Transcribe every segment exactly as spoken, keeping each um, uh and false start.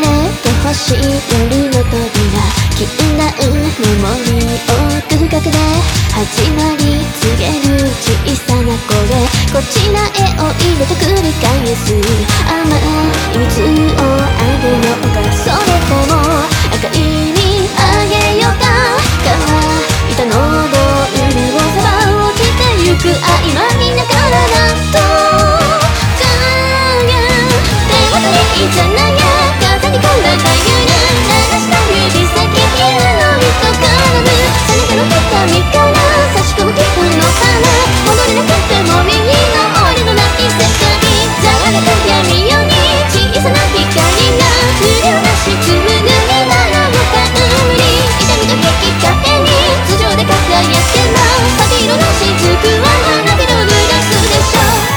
てほしい夜の扉、禁断メモリー奥深くで始まり告げる小さな声、こちらへおいでと繰り返す甘い水をあげようか、それとも赤いにあげようか、乾いた喉潤わせば落ちてゆく曖昧な体と影、手元にいざなや風に込んだ太陽が流した指先、昼の糸からむ背中の瞳から差し込む皮膚の花、戻れなくても右の俺のない世界、ざわめく闇夜に小さな光が濡れをなし紡ぐにならぬ冠、痛みと引き換えに頭上で輝けばサビ色の雫は花びらを濡らすでしょう。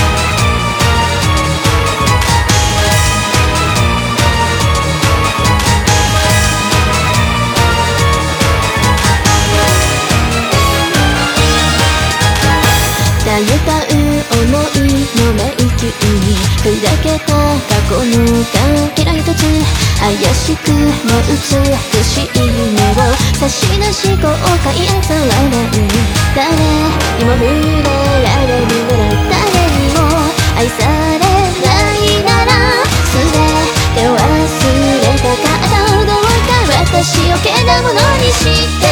歌う想いの迷宮に砕けた過去のかけら一つ、怪しくも美しい夢を差し出し後悔へさらない、誰にも触れられるなら誰にも愛されないなら全てを忘れたかったどうか私をけだものにして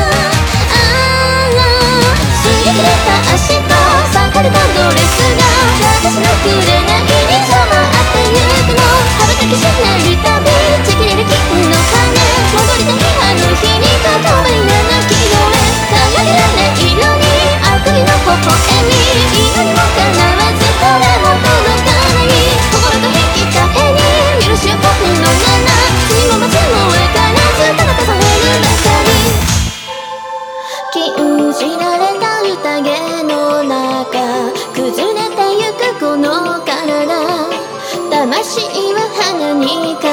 擦り切れた足と裂かれたドレスが私の紅に染まってゆくの、羽ばたきしない旅ちぎれる金の羽、戻りたいあの日に言葉になるきどれ輝けらない色に悪意の微笑み、今にも叶わずこれも届かない心と引き換えに許しを込むのなら次も待つもわからずただ重ねるばかり、禁じられた宴の中崩れてゆくこの体、魂は花に変